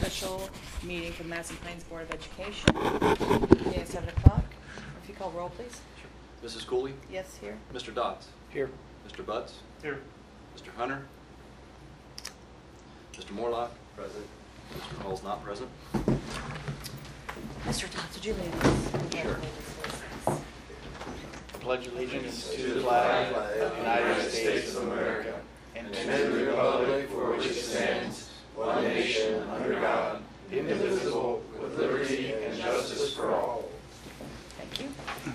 special meeting for the Madison Plains Board of Education, beginning at 7 o'clock. If you call roll, please. Mrs. Cooley? Yes, here. Mr. Dodds? Here. Mr. Butts? Here. Mr. Hunter? Mr. Morlock? Present. Mr. Hall's not present. Mr. Dodds, would you lead us? Sure. Pledge allegiance to the flag of the United States of America and to the republic for which it stands, one nation, under God, indivisible, with liberty and justice for all. Thank you.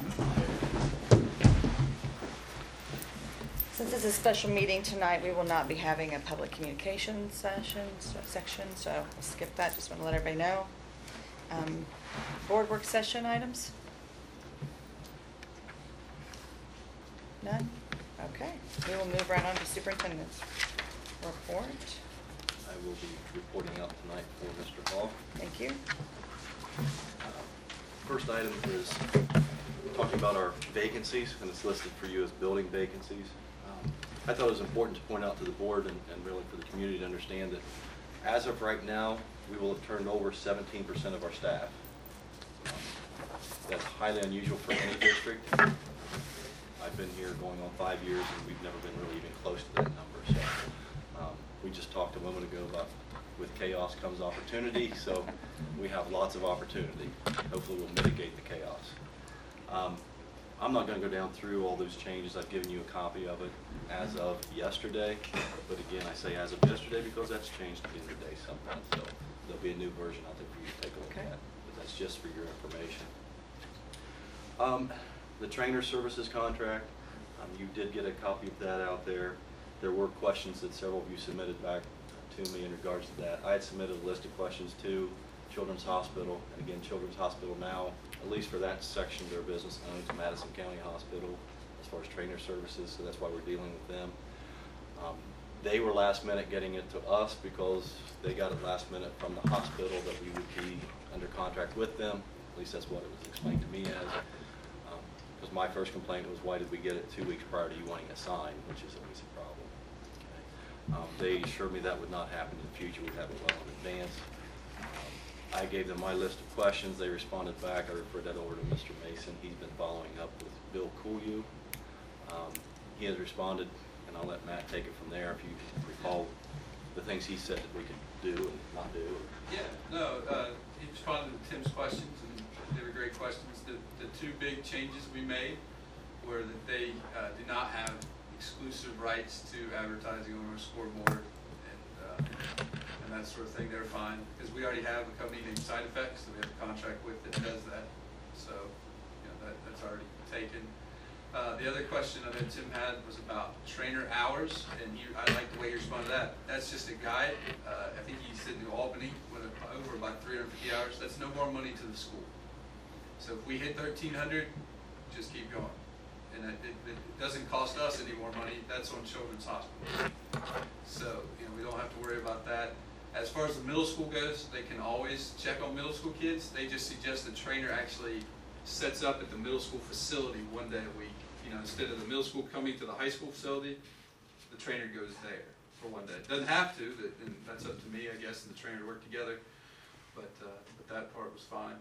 Since it's a special meeting tonight, we will not be having a public communications section, so we'll skip that. Just want to let everybody know. Board work session items? None? Okay. We will move right on to superintendent's report. I will be reporting out tonight for Mr. Hall. Thank you. First item is talking about our vacancies, and it's listed for you as building vacancies. I thought it was important to point out to the board and really for the community to understand that as of right now, we will have turned over 17% of our staff. That's highly unusual for any district. I've been here going on 5 years, and we've never been really even close to that number. So we just talked a moment ago about with chaos comes opportunity, so we have lots of opportunity. Hopefully we'll mitigate the chaos. I'm not going to go down through all those changes. I've given you a copy of it as of yesterday, but again, I say as of yesterday because that's changed at the end of the day sometimes. So there'll be a new version out there for you to take a look at, but that's just for your information. The trainer services contract, you did get a copy of that out there. There were questions that several of you submitted back to me in regards to that. I had submitted a list of questions to Children's Hospital, and again, Children's Hospital now, at least for that section of their business, owns Madison County Hospital as far as trainer services, so that's why we're dealing with them. They were last minute getting it to us because they got it last minute from the hospital that we would be under contract with them. At least that's what it was explained to me as. Because my first complaint was, why did we get it 2 weeks prior to you wanting a sign, which is always a problem. Okay. They assured me that would not happen in the future. We'd have it well in advance. I gave them my list of questions. They responded back. I referred that over to Mr. Mason. He's been following up with Bill Cooley. He has responded, and I'll let Matt take it from there if you recall the things he said that we could do and not do. Yeah, no, he responded to Tim's questions, and they were great questions. The two big changes we made were that they do not have exclusive rights to advertising on our scoreboard and that sort of thing. They're fine because we already have a company named Side Effects that we have a contract with that does that. So that's already taken. The other question I know Tim had was about trainer hours, and I like the way he responded to that. That's just a guide. I think he said New Albany with over about 350 hours. That's no more money to the school. So if we hit 1,300, just keep going. And it doesn't cost us any more money. That's on Children's Hospital. So we don't have to worry about that. As far as the middle school goes, they can always check on middle school kids. They just suggest the trainer actually sets up at the middle school facility 1 day a week. Instead of the middle school coming to the high school facility, the trainer goes there for 1 day. Doesn't have to, and that's up to me, I guess, and the trainer to work together. But that part was fine.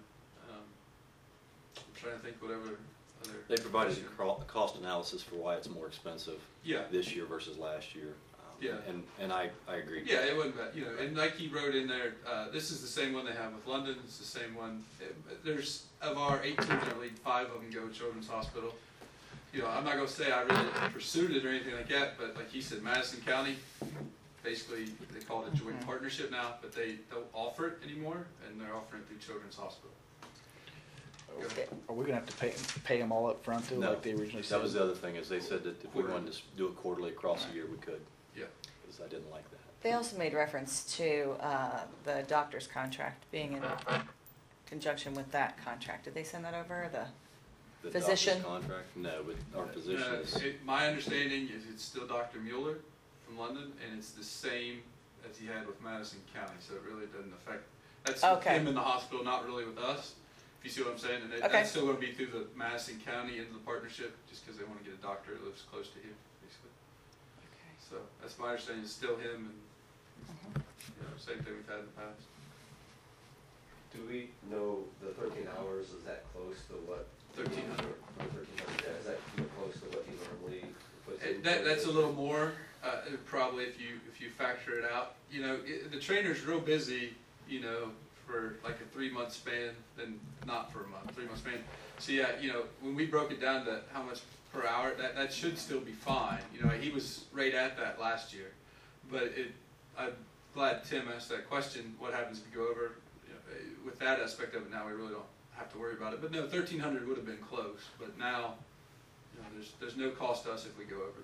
I'm trying to think whatever other. They provided a cost analysis for why it's more expensive this year versus last year. And I agree. Yeah, it wasn't bad. And like he wrote in there, this is the same one they have with London. It's the same one. There's of our 18 in our league, 5 of them go to Children's Hospital. I'm not going to say I really pursued it or anything like that, but like he said, Madison County, basically they call it a joint partnership now, but they don't offer it anymore, and they're offering it through Children's Hospital. Are we going to have to pay them all up front too, like they originally said? That was the other thing, is they said that if we wanted to do it quarterly across the year, we could. Yeah. Because I didn't like that. They also made reference to the doctor's contract being in conjunction with that contract. Did they send that over? The physician contract? No, but our physician is. My understanding is it's still Dr. Mueller from London, and it's the same as he had with Madison County, so it really doesn't affect. That's him in the hospital, not really with us. If you see what I'm saying, and that's still going to be through the Madison County into the partnership, just because they want to get a doctor that lives close to him, basically. Okay. So that's my understanding. It's still him, and same thing we've had in the past. Do we know the 13 hours, is that close to what? 1,300. 1,300, yeah, is that close to what you normally puts in? That's a little more, probably if you factor it out. You know, the trainer's real busy, you know, for like a 3-month span, then not for a month, 3-month span. So yeah, you know, when we broke it down to how much per hour, that should still be fine. You know, he was right at that last year. But I'm glad Tim asked that question, what happens if you go over? You know, with that aspect of it now, we really don't have to worry about it. But no, 1,300 would have been close. But now, you know, there's no cost to us if we go over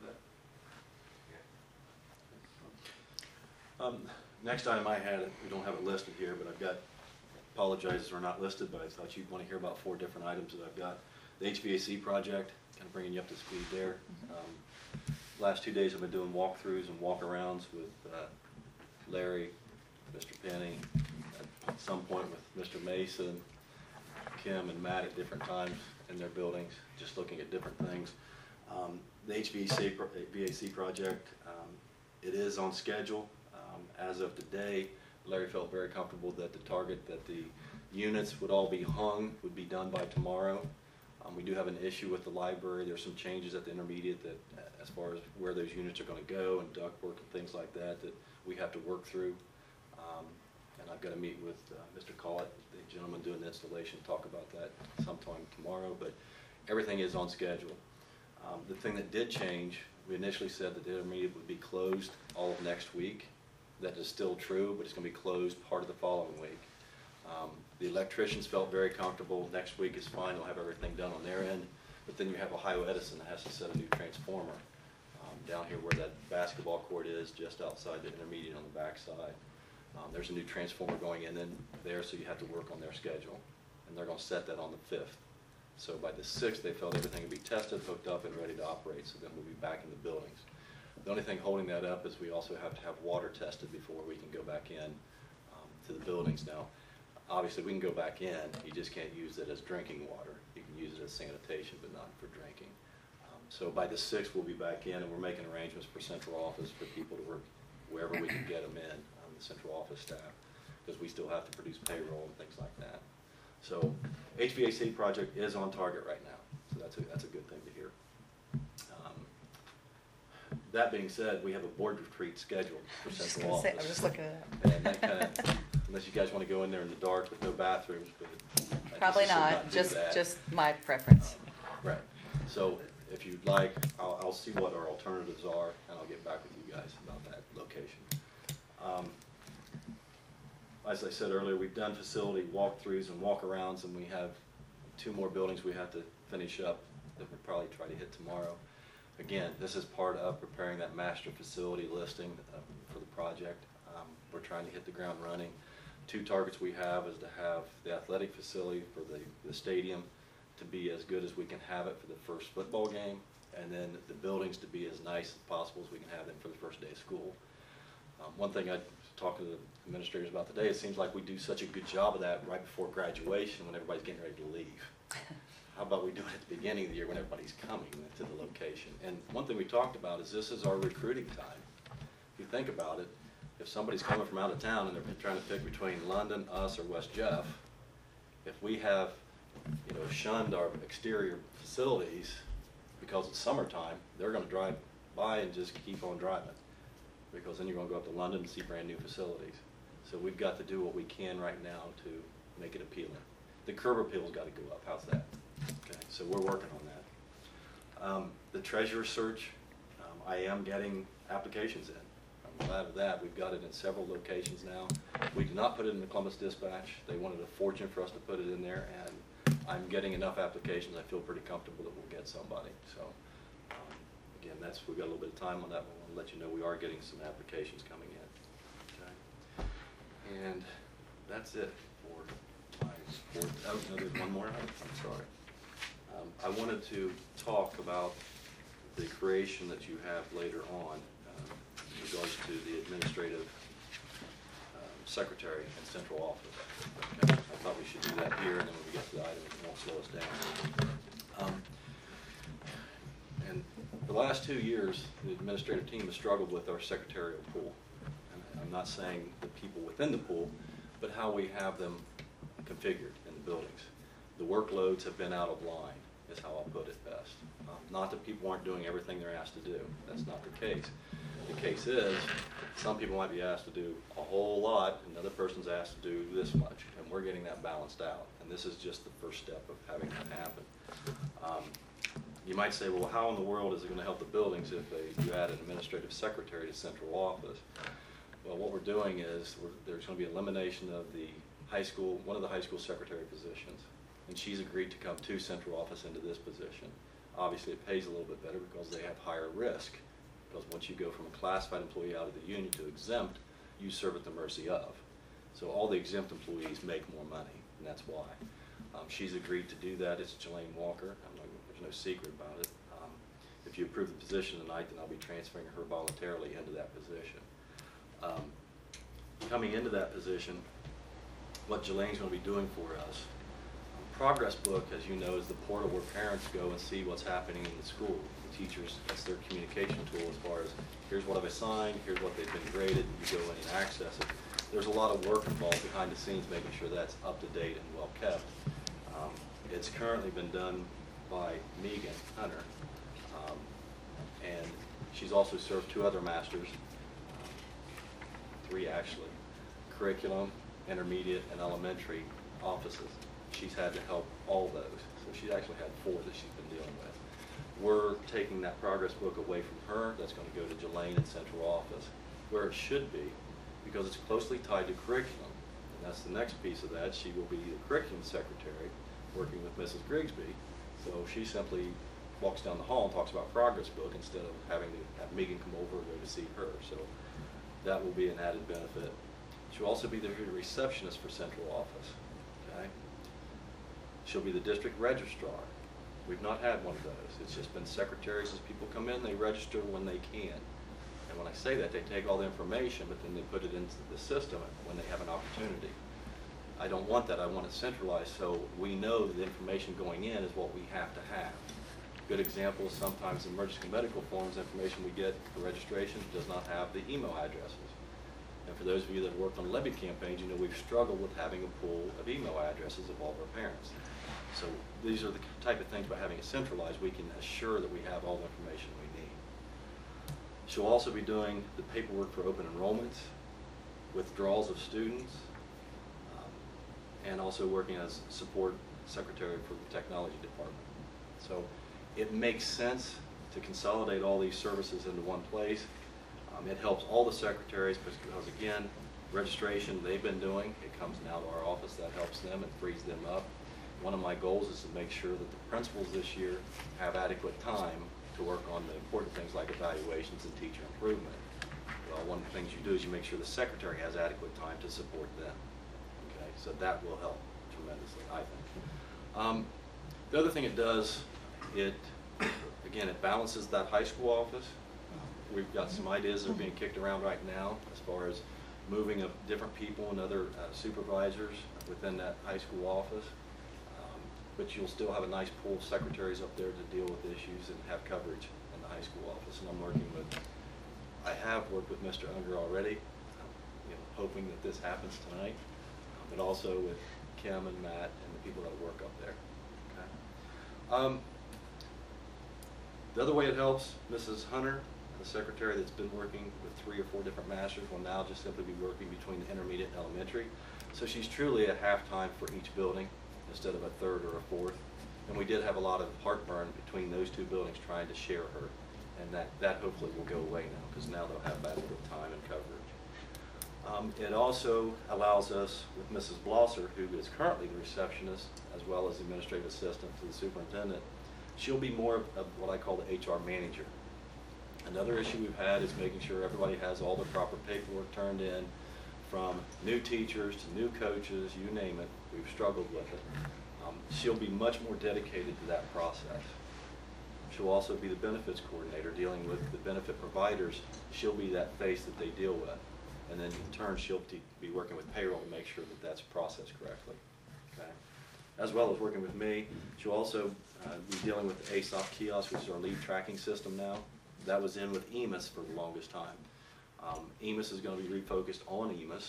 that. Next item I had, we don't have it listed here, but I've got, apologize they're not listed, but I thought you'd want to hear about 4 different items that I've got. The HVAC project, kind of bringing you up to speed there. Last 2 days I've been doing walkthroughs and walk-arounds with Larry, Mr. Penny, at some point with Mr. Mason, Kim and Matt at different times in their buildings, just looking at different things. The HVAC project, it is on schedule. As of today, Larry felt very comfortable that the target that the units would all be hung would be done by tomorrow. We do have an issue with the library. There's some changes at the intermediate that, as far as where those units are going to go and ductwork and things like that, that we have to work through. And I've got to meet with Mr. Collett, the gentleman doing the installation, talk about that sometime tomorrow. But everything is on schedule. The thing that did change, we initially said that the intermediate would be closed all of next week. That is still true, but it's going to be closed part of the following week. The electricians felt very comfortable. Next week is fine. They'll have everything done on their end. But then you have Ohio Edison that has to set a new transformer down here where that basketball court is, just outside the intermediate on the back side. There's a new transformer going in there, so you have to work on their schedule. And they're going to set that on the 5th. So by the 6th, they felt everything would be tested, hooked up, and ready to operate. So then we'll be back in the buildings. The only thing holding that up is we also have to have water tested before we can go back in to the buildings. Now, obviously we can go back in, you just can't use it as drinking water. You can use it as sanitation, but not for drinking. So by the 6th we'll be back in, and we're making arrangements for central office for people to work wherever we can get them in, the central office staff, because we still have to produce payroll and things like that. So HVAC project is on target right now, so that's a good thing to hear. That being said, we have a board retreat scheduled for central office. I was just looking at it. And that kind of, unless you guys want to go in there in the dark with no bathrooms, but I Probably just not, do that. just my preference. Right. So if you'd like, I'll see what our alternatives are, and I'll get back with you guys about that location. As I said earlier, we've done facility walkthroughs and walkarounds, and we have 2 more buildings we have to finish up that we'll probably try to hit tomorrow. Again, this is part of preparing that master facility listing for the project. We're trying to hit the ground running. 2 targets we have is to have the athletic facility for the stadium to be as good as we can have it for the first football game, and then the buildings to be as nice as possible as we can have them for the first day of school. One thing I talked to the administrators about today, it seems like we do such a good job of that right before graduation when everybody's getting ready to leave. How about we do it at the beginning of the year when everybody's coming to the location? And one thing we talked about is this is our recruiting time. If you think about it, if somebody's coming from out of town and they're trying to pick between London, us, or West Jeff, if we have, you know, shunned our exterior facilities because it's summertime, they're going to drive by and just keep on driving, because then you're going to go up to London and see brand new facilities. So we've got to do what we can right now to make it appealing. The curb appeal's got to go up. How's that? Okay, so we're working on that. The treasurer search, I am getting applications in. I'm glad of that. We've got it in several locations now. We did not put it in the Columbus Dispatch. They wanted a fortune for us to put it in there, and I'm getting enough applications. I feel pretty comfortable that we'll get somebody. So again, we've got a little bit of time on that, but we'll let you know we are getting some applications coming in. Okay, and that's it for my report. Oh, no, there's one more item. I'm sorry. I wanted to talk about the creation that you have later on in regards to the administrative secretary and central office. Okay. I thought we should do that here, and then when we get to the item, it won't slow us down. And for the last 2 years, the administrative team has struggled with our secretarial pool. And I'm not saying the people within the pool, but how we have them configured in the buildings. The workloads have been out of line, is how I'll put it best. Not that people aren't doing everything they're asked to do. That's not the case. The case is, some people might be asked to do a whole lot, and another person's asked to do this much, and we're getting that balanced out. And this is just the first step of having that happen. You might say, well, how in the world is it going to help the buildings if you add an administrative secretary to central office? Well, what we're doing is there's going to be elimination of the high school, one of the high school secretary positions, and she's agreed to come to central office into this position. Obviously, it pays a little bit better because they have higher risk, because once you go from a classified employee out of the union to exempt, you serve at the mercy of. So all the exempt employees make more money, and that's why. She's agreed to do that. It's Jelaine Walker. There's no secret about it. If you approve the position tonight, then I'll be transferring her voluntarily into that position. Coming into that position, what Jelaine's going to be doing for us, Progress Book, as you know, is the portal where parents go and see what's happening in the school. The teachers, that's their communication tool as far as, here's what I've assigned, here's what they've been graded, and you go in and access it. There's a lot of work involved behind the scenes making sure that's up to date and well kept. It's currently been done by Megan Hunter, and she's also served 2 other masters, 3 actually, curriculum, intermediate, and elementary offices. She's had to help all those, so she's actually had 4 that she's been dealing with. We're taking that Progress Book away from her. That's going to go to Jelaine in central office, where it should be, because it's closely tied to curriculum. And that's the next piece of that. She will be the curriculum secretary, working with Mrs. Grigsby. So she simply walks down the hall and talks about Progress Book instead of having to have Megan come over and go to see her. So that will be an added benefit. She'll also be the receptionist for central office. Okay? She'll be the district registrar. We've not had one of those. It's just been secretaries. As people come in, they register when they can. And when I say that, they take all the information, but then they put it into the system when they have an opportunity. I don't want that. I want it centralized so we know that the information going in is what we have to have. A good example is sometimes emergency medical forms information we get for registration does not have the email addresses. And for those of you that have worked on levy campaigns, you know we've struggled with having a pool of email addresses of all of our parents. So these are the type of things by having it centralized, we can assure that we have all the information we need. She'll also be doing the paperwork for open enrollments, withdrawals of students, and also working as support secretary for the technology department. So it makes sense to consolidate all these services into one place. It helps all the secretaries because, again, registration they've been doing, it comes now to our office, that helps them and frees them up. One of my goals is to make sure that the principals this year have adequate time to work on the important things like evaluations and teacher improvement. Well, one of the things you do is you make sure the secretary has adequate time to support them. Okay, so that will help tremendously, I think. The other thing it does, again, it balances that high school office. We've got some ideas that are being kicked around right now as far as moving of different people and other supervisors within that high school office. But you'll still have a nice pool of secretaries up there to deal with issues and have coverage in the high school office. And I have worked with Mr. Unger already, hoping that this happens tonight, but also with Kim and Matt and the people that work up there. Okay. The other way it helps, Mrs. Hunter, the secretary that's been working with 3 or 4 different masters, will now just simply be working between the intermediate and elementary. So she's truly at half-time for each building instead of a 3rd or a 4th. And we did have a lot of heartburn between those 2 buildings trying to share her. And that hopefully will go away now, because now they'll have adequate time and coverage. It also allows us, with Mrs. Blosser, who is currently the receptionist, as well as the administrative assistant to the superintendent, she'll be more of what I call the HR manager. Another issue we've had is making sure everybody has all the proper paperwork turned in, from new teachers to new coaches, you name it. We've struggled with it. She'll be much more dedicated to that process. She'll also be the benefits coordinator, dealing with the benefit providers. She'll be that face that they deal with. And then in turn, she'll be working with payroll to make sure that that's processed correctly. Okay? As well as working with me. She'll also be dealing with the ASOP kiosk, which is our lead tracking system now. That was in with EMIS for the longest time. EMIS is going to be refocused on EMIS.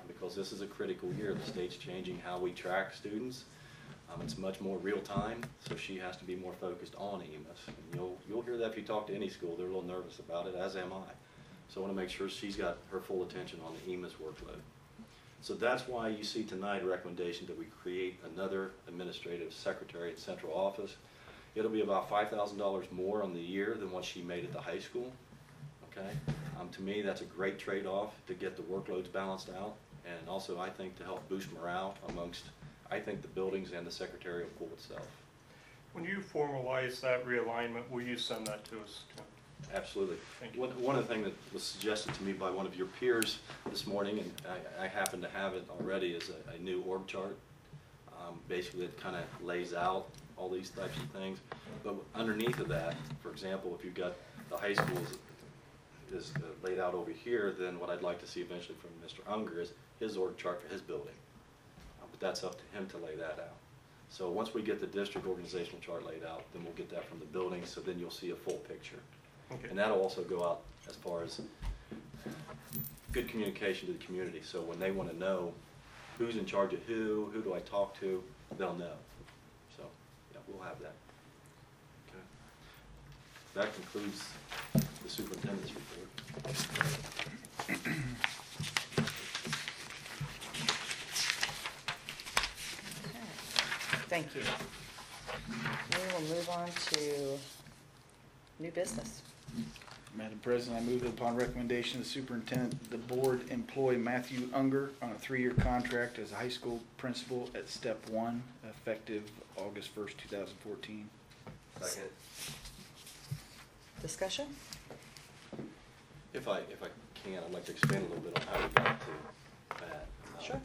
because this is a critical year. The state's changing how we track students. It's much more real time, so she has to be more focused on EMIS. And you'll hear that if you talk to any school. They're a little nervous about it, as am I. So I want to make sure she's got her full attention on the EMIS workload. So that's why you see tonight a recommendation that we create another administrative secretary at central office. It'll be about $5,000 more on the year than what she made at the high school. Okay, to me that's a great trade-off to get the workloads balanced out, and also I think to help boost morale amongst, I think, the buildings and the secretarial pool itself. When you formalize that realignment, will you send that to us, Tim? Absolutely. Thank you. One of the things that was suggested to me by one of your peers this morning, and I happen to have it already, is a new org chart. Basically, it kind of lays out all these types of things. But underneath of that, for example, if you've got the high school is laid out over here, then what I'd like to see eventually from Mr. Unger is his org chart for his building. But that's up to him to lay that out. So once we get the district organizational chart laid out, then we'll get that from the building, so then you'll see a full picture. Okay. And that'll also go out as far as good communication to the community. So when they want to know who's in charge of who do I talk to, they'll know. So yeah, we'll have that. Okay. That concludes the superintendent's report. Thank you. We will move on to new business. Madam President, I move that upon recommendation of the superintendent, the board employ Matthew Unger on a 3-year contract as a high school principal at step 1, effective August 1st, 2014. Second. Discussion? If I can, I'd like to expand a little bit on how we got to that. Sure.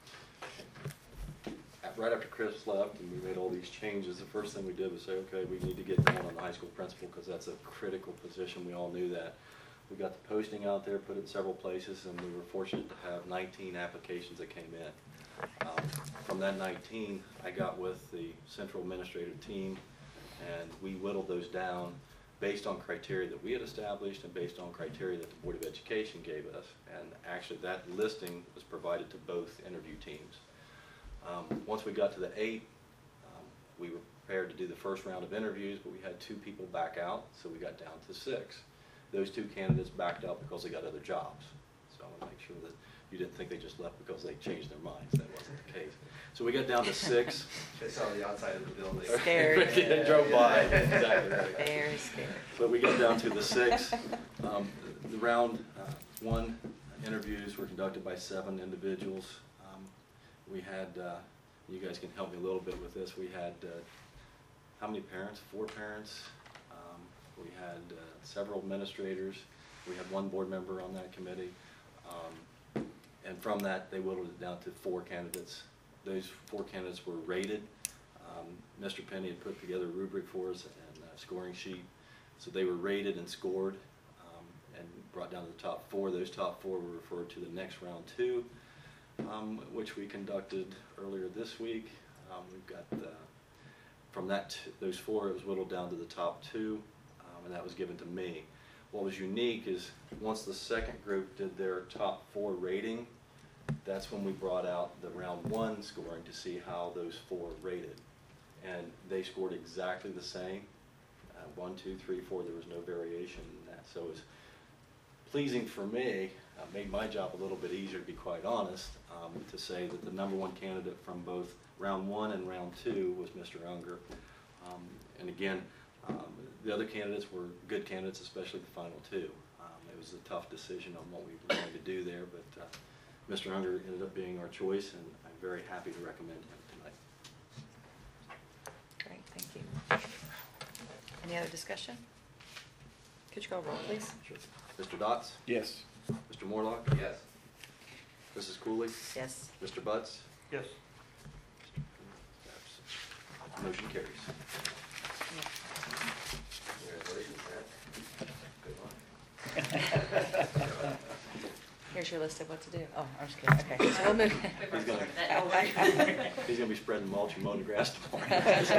Right after Chris left and we made all these changes, the first thing we did was say, okay, we need to get going on the high school principal because that's a critical position. We all knew that. We got the posting out there, put it in several places, and we were fortunate to have 19 applications that came in. From that 19, I got with the central administrative team, and we whittled those down based on criteria that we had established and based on criteria that the Board of Education gave us. And actually that listing was provided to both interview teams. Once we got to the 8, we were prepared to do the first round of interviews, but we had 2 people back out, so we got down to 6. Those 2 candidates backed out because they got other jobs. So I want to make sure that you didn't think they just left because they changed their minds. That wasn't the case. So we got down to 6. They saw the outside of the building. Scared. They drove by. Exactly right. Very scared. But we got down to the 6. The round 1 interviews were conducted by 7 individuals. We had, you guys can help me a little bit with this, we had, how many parents? 4 parents. We had several administrators. We had 1 board member on that committee. And from that, they whittled it down to 4 candidates. Those 4 candidates were rated. Mr. Penny had put together a rubric for us and a scoring sheet. So they were rated and scored and brought down to the top 4. Those top 4 were referred to the next round 2. Which we conducted earlier this week. We've got from those 4, it was whittled down to the top 2, and that was given to me. What was unique is once the second group did their top 4 rating, that's when we brought out the round 1 scoring to see how those 4 rated, and they scored exactly the same. 1, 2, 3, 4. There was no variation in that, so it was pleasing for me. Made my job a little bit easier, to be quite honest, to say that the #1 candidate from both round 1 and round 2 was Mr. Unger. And again, the other candidates were good candidates, especially the final 2. It was a tough decision on what we were going to do there, but Mr. Unger ended up being our choice, and I'm very happy to recommend him tonight. Great, thank you. Any other discussion? Could you call roll, please? Sure. Mr. Dotz? Yes. Mr. Morlock? Yes. Mrs. Cooley? Yes. Mr. Butts? Yes. Motion carries. Congratulations, Matt. Good luck. Here's your list of what to do. Oh, I'm just kidding. Okay, so we'll move. He's gonna be spreading mulch and mowing the grass tomorrow.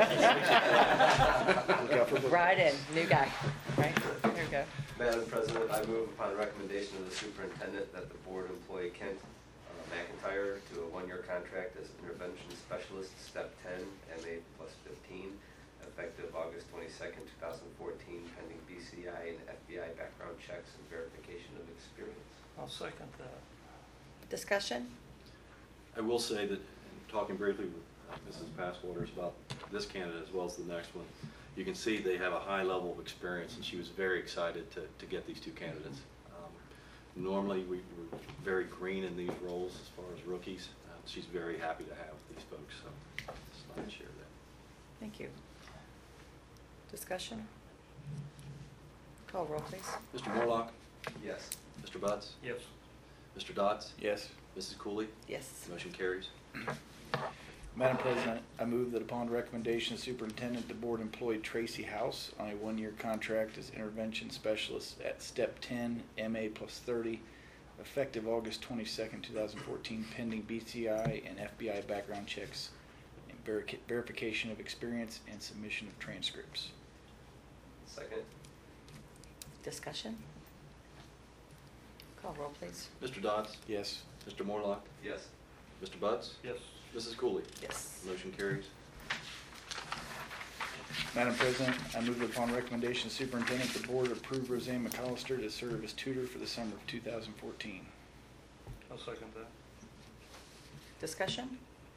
Right in, new guy, right? There we go. Madam President, I move upon the recommendation of the superintendent that the board employ Kent McIntyre to a 1-year contract as intervention specialist, step 10, MA plus 15, effective August 22nd, 2014, pending BCI and FBI background checks and verification of experience. I'll second that. Discussion? I will say that, talking briefly with Mrs. Passwaters about this candidate as well as the next one, you can see they have a high level of experience, and she was very excited to get these two candidates. Normally, we're very green in these roles as far as rookies. She's very happy to have these folks, so just thought I'd share that. Thank you. Discussion? Call roll, please. Mr. Morlock, Yes. Mr. Butts, Yes. Mr. Dotts, Yes. Mrs. Cooley, Yes. motion carries. Madam President, I move that upon recommendation of Superintendent, the board employ Tracy House on a 1-year contract as intervention specialist at step 10, MA plus 30, effective August 22nd, 2014, pending BCI and FBI background checks and verification of experience and submission of transcripts. Second? Discussion? Call roll, please. Mr. Dotts, Yes. Mr. Morlock, Yes. Mr. Butts, Yes. Mrs. Cooley, Yes. motion carries. Madam President, I move that upon recommendation of Superintendent, the board approve Roseanne McCollister to serve as tutor for the summer of 2014. I'll second that. Discussion?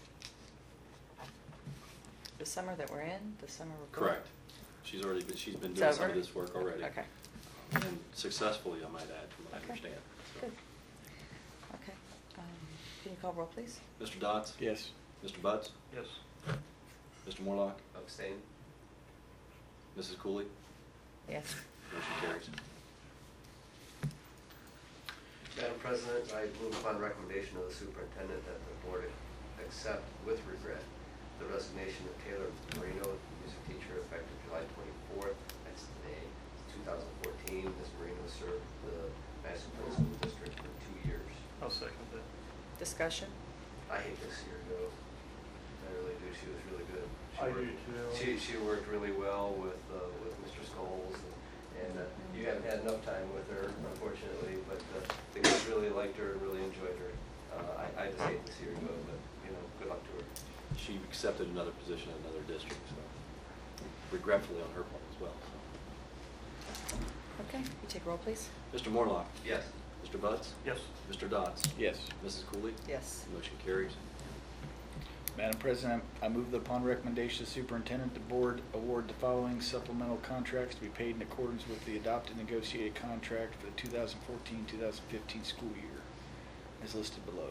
The summer that we're in, the summer we're going? Correct. She's been It's doing some of over? this work already. Okay, And successfully, I might add, from what I Okay. understand. So, good. Okay, can you call roll, please? Mr. Dotts? Yes. Mr. Butts? Yes. Mr. Morlock? Abstain? Mrs. Cooley, Yes. motion carries. Madam President, I move upon recommendation of the superintendent that the board accept with regret the resignation of Taylor Marino, music teacher, effective July 24th, that's today, 2014. Ms. Marino served the Madison Plain School District for 2 years. I'll second that. Discussion? I hate to see her go. I really do. She was really good. I do too. She worked really well with Mr. Scholes, and you haven't had enough time with her, unfortunately, but the kids really liked her and really enjoyed her. I just hate to see her go, but, good luck to her. She accepted another position in another district, so regretfully on her part as well. So. Okay, you take roll, please? Mr. Morlock? Yes. Mr. Butts? Yes. Mr. Dotts? Yes. Mrs. Cooley, Yes. motion carries. Madam President, I move that upon recommendation of Superintendent, the board award the following supplemental contracts to be paid in accordance with the adopted negotiated contract for the 2014-2015 school year, as listed below.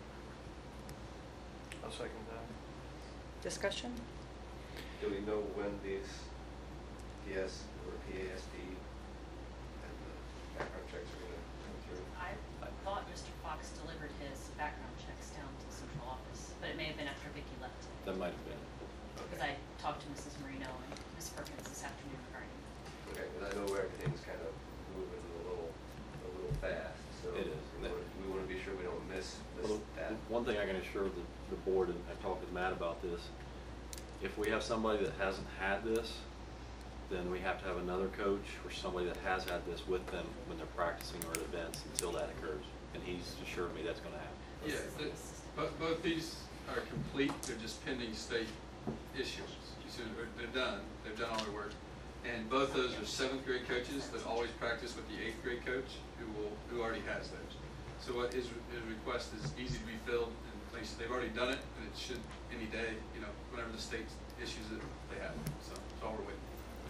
I'll second that. Discussion? Do we know when these PS or PASD and the background checks are going to come through? I thought Mr. Fox delivered his background checks down to the central office, but it may have been after Vicki left. That might have been. Because I talked to Mrs. Marino and Ms. Perkins this afternoon regarding it. Okay, because I know where everything's kind of moving a little fast, so It is. we want to be sure we don't miss Well, that. one thing I can assure the board, and I talked with Matt about this, if we have somebody that hasn't had this, then we have to have another coach or somebody that has had this with them when they're practicing or at events until that occurs. And he's assured me that's going to happen. Yeah, both these are complete, they're just pending state issues. So they're done, they've done all their work. And both those are 7th grade coaches that always practice with the 8th grade coach who already has those. So what his request is easy to be filled, and they've already done it, and it should any day, whenever the state issues it, they have it. So that's all we're waiting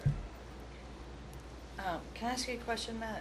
for. Can I ask you a question, Matt?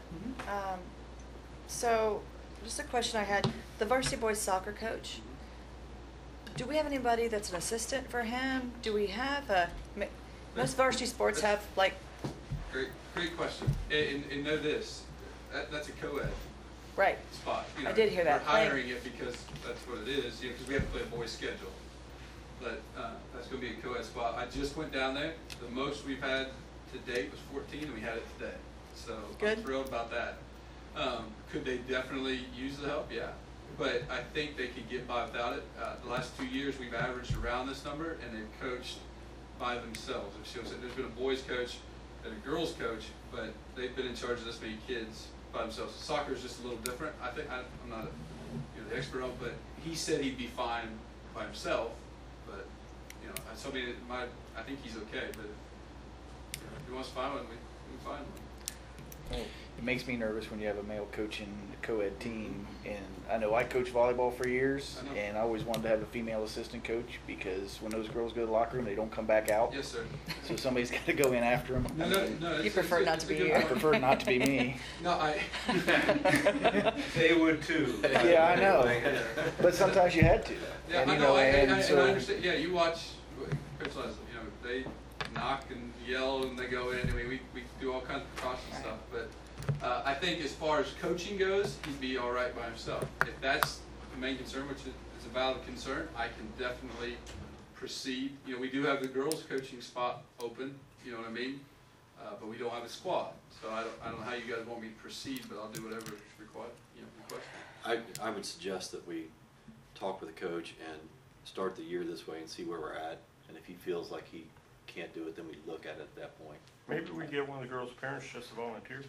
So, just a question I had. The varsity boys soccer coach, do we have anybody that's an assistant for him? Do we have most varsity sports have like... Great question. And know this, that's a co-ed Right. spot. I did hear that. We're hiring it because that's what it is, because we have to play a boys schedule. But that's going to be a co-ed spot. I just went down there. The most we've had to date was 14, and we had it today. So Good. I'm thrilled about that. Could they definitely use the help? Yeah. But I think they could get by without it. The last 2 years, we've averaged around this number, and they've coached by themselves. It shows that there's been a boys coach and a girls coach, but they've been in charge of this many kids by themselves. Soccer is just a little different. I think I'm not the expert on, but he said he'd be fine by himself, but, you know, I told me I think he's okay, but if he wants to find one, we can find one. It makes me nervous when you have a male coaching a co-ed team, and I know I coached volleyball for years, I know. and I always wanted to have a female assistant coach because when those girls go to the locker room, they don't come back out. Yes, sir. So somebody's got to go in after them. No. You prefer not to be you. I prefer not to be me. No, They would too. Yeah, I know. But sometimes you had to. Yeah, And, I you know, and I so- understand. Yeah, you watch Coach Leslie. You know, they knock and yell and they go in. I mean, we do all kinds of precaution stuff. But I think as far as coaching goes, he'd be all right by himself. If that's the main concern, which is a valid concern, I can definitely proceed. You know, we do have the girls' coaching spot open. You know what I mean? But we don't have a squad, so I don't know how you guys want me to proceed. But I'll do whatever is required. You know, requested. I would suggest that we talk with the coach and start the year this way and see where we're at. And if he feels like he can't do it, then we look at it at that point. Maybe we get one of the girls' parents just to volunteer.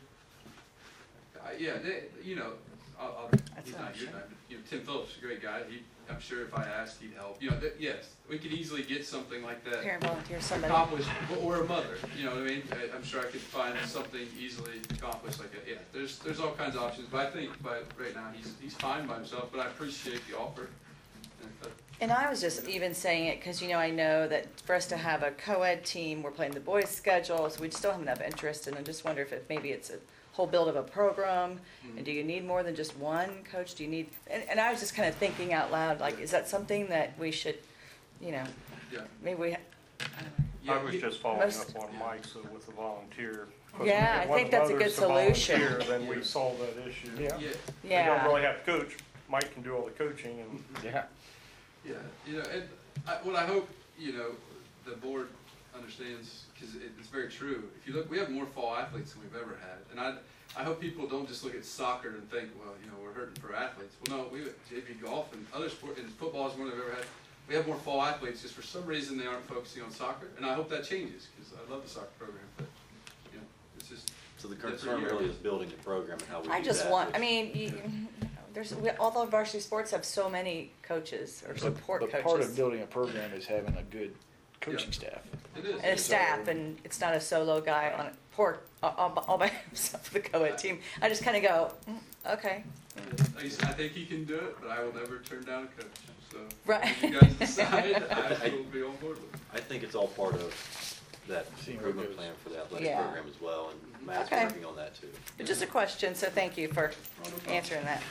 Yeah, you know, That's he's an not option. your guy, but, you know, Tim Phillips is a great guy. I'm sure if I asked, he'd help. You know, yes, we could easily get something like that Parent volunteer, somebody. accomplished, or a mother. You know what I mean? I'm sure I could find something easily accomplished like that. Yeah, there's all kinds of options, but I think right now he's fine by himself. But I appreciate the offer. And I was just even saying it because, you know, I know that for us to have a co-ed team, we're playing the boys' schedule, so we still have enough interest, and I just wonder if maybe it's a whole build of a program, and do you need more than just one coach? Do you need, and I was just kind of thinking out loud, like, is that something that we should, you know, Yeah. maybe we, Yeah, I was just following most- up on Mike's with the volunteer. 'Cause Yeah, if I one think that's a mother's good to solution. volunteer, Then we solve that issue. Yeah. Yeah. They yeah. don't really have to coach. Mike can do all the coaching and Yeah. Yeah, you know, and what I hope, you know, the board understands, because it's very true. If you look, we have more fall athletes than we've ever had, and I hope people don't just look at soccer and think, well, you know, we're hurting for athletes. Well, no, we JV golf and other sports, and football is more than we've ever had. We have more fall athletes, just for some reason they aren't focusing on soccer, and I hope that changes, because I love the soccer program, but, you know, it's just. So the concern really is building the program and how we do that. I just want, I which- mean, all the varsity sports have so many coaches or support But coaches. part of building a program is having a good coaching staff. It is. And a staff, and it's not a solo guy on it, all by himself for the co-ed team. I just kind of go, okay. I think he can do it, but I will never turn down a coach, so. Right. If you guys decide, I will be on board with it. I think it's all part of that Seeing where it improvement goes. plan for the athletic Yeah. program as well, and Matt's Okay. working on that too. But just a question, so thank you for answering that.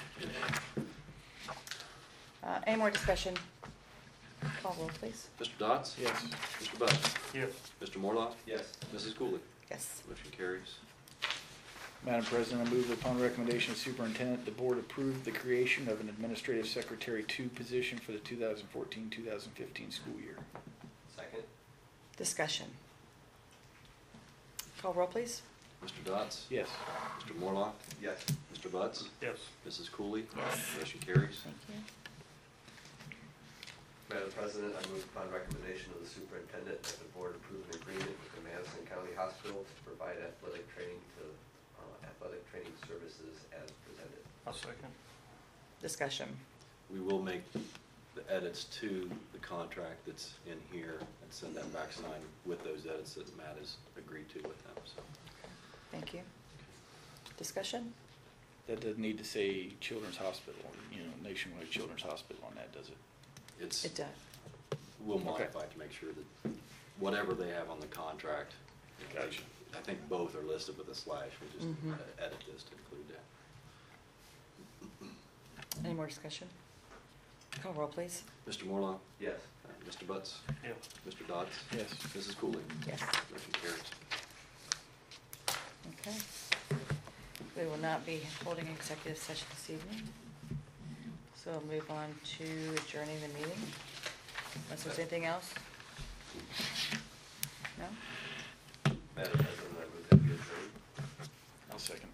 Any more discussion? Call roll, please. Mr. Dotts? Yes. Mr. Butts? yes. Mr. Morlock? Yes. Mrs. Cooley? Yes. Motion carries. Madam President, I move that upon recommendation of superintendent, the board approve the creation of an administrative secretary 2 position for the 2014-2015 school year. Second? Discussion. Call roll, please. Mr. Dotts? Yes. Mr. Morlock? Yes. Mr. Butts? Yes. Mrs. Cooley? Yes. Motion carries. Thank you. Madam President, I move upon recommendation of the superintendent that the board approve an agreement with the Madison County Hospital to provide athletic training services as presented. I'll second. Discussion. We will make the edits to the contract that's in here and send that back signed with those edits that Matt has agreed to with them, so. Thank you. Discussion? That doesn't need to say Children's Hospital, Nationwide Children's Hospital on that, does it? It's, It does. we'll Okay. modify it to make sure that whatever they have on the contract, Gotcha. I think both are listed with a slash, we just Mhm. edit this to include that. Any more discussion? Call roll, please. Mr. Morlock? Yes. Mr. Butts? Yes. Mr. Dodds? Yes. Mrs. Cooley? Yes. Motion carries. Okay. We will not be holding an executive session this evening. So we'll move on to adjourning the meeting. Unless there's anything else? No? Madam President, I move that we adjourn. I'll second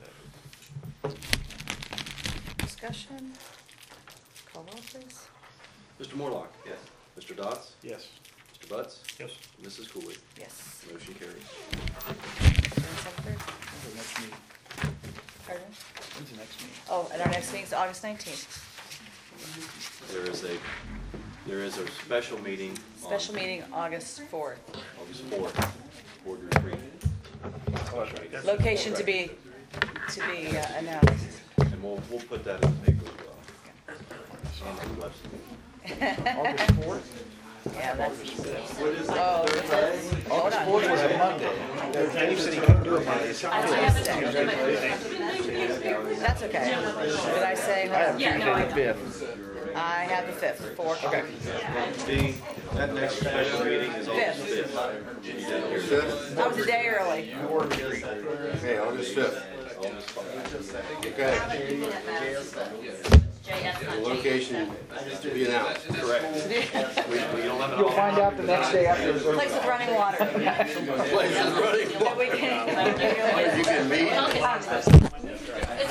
that. Discussion? Call roll, please. Mr. Morlock? Yes. Mr. Dodds? Yes. Mr. Butts? Yes. Mrs. Cooley? Yes. Motion carries. When's the next meeting? Pardon? When's the next meeting? Oh, and our next meeting is August 19th. There is a special meeting. Special meeting August 4th. August 4th, board retreat. Location to be announced. And we'll put that in the paper as well. And on the website. August 4th? Yeah, that's, What is oh, hold August on. 4th was a Monday. Steve said he couldn't do it Monday. I have it in my. That's okay. Did I say? I have Yeah, no, I Tuesday the know. 5th. I have the 5th, 4 o'clock. That next special meeting is August 5th. Fifth? I was a day early. Okay, August 5th. August 5th. Okay, JS the not location to be announced. Correct. We don't have an. You'll find out the next day after the Place with running water. Place is running. That we can. You can meet. changed.